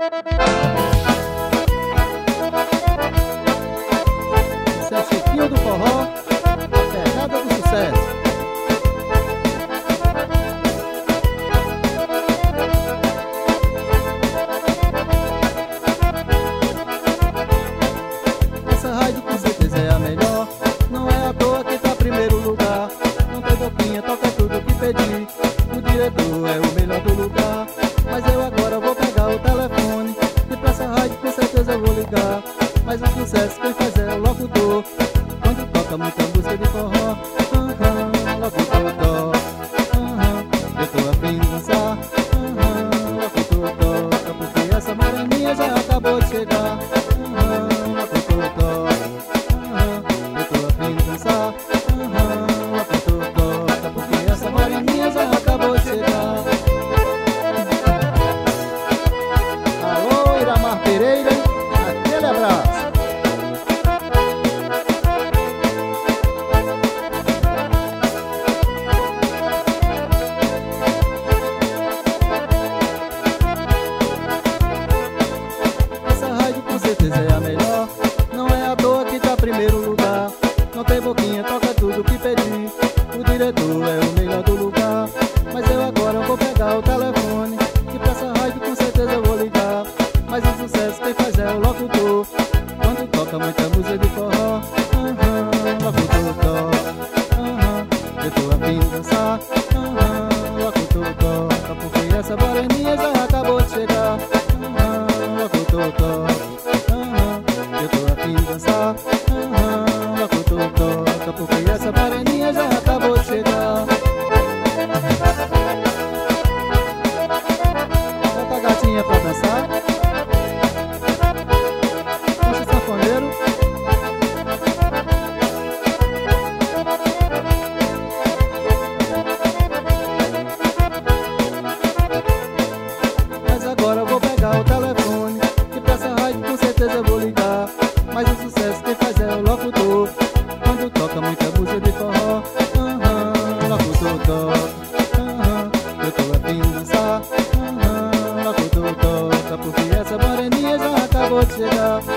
Esse é o Chiquinho do Forró, a pegada do sucesso. Essa rádio com certeza é a melhor, não é à toa que tá primeiro lugar. Não tem boquinha, toca tudo que pedi, o diretor é o melhor do lugar. Mas eu agora vou pegar o telefone e pra essa rádio com certeza eu vou ligar. Mas o sucesso quem faz é o locutor, quando toca muita música de forró. Locutor toca, eu tô afim de dançar. Locutor toca, porque essa moreninha já acabou de chegar. Locutor toca, eu tô afim de dançar. Locutor toca, porque essa moreninha já acabou de chegar. Alô, Iramar Pereira, aquele abraço. Essa rádio com certeza é a melhor, não é à toa que tá primeiro lugar. Não tem boquinha, toca tudo que pedi, o diretor é o melhor do lugar. Mas eu agora vou pegar o telefone e pra essa rádio com certeza eu vou ligar. Mas o sucesso quem faz é o locutor, quando toca muita música de forró. Locutor toca, eu tô afim de dançar. Locutor toca, porque essa moreninha já acabou de chegar. Locutor toca, eu tô afim de dançar. Locutor toca, porque essa moreninha já acabou de chegar. Bota a gatinha pra dançar. Puxa o sanfoneiro. Mas agora eu vou pegar o telefone e pra essa rádio com certeza eu vou ligar. Mas o sucesso quem faz é o locutor, quando toca muita música de forró. Locutor toca, eu tô afim de dançar. Locutor toca, porque essa moreninha já acabou de chegar.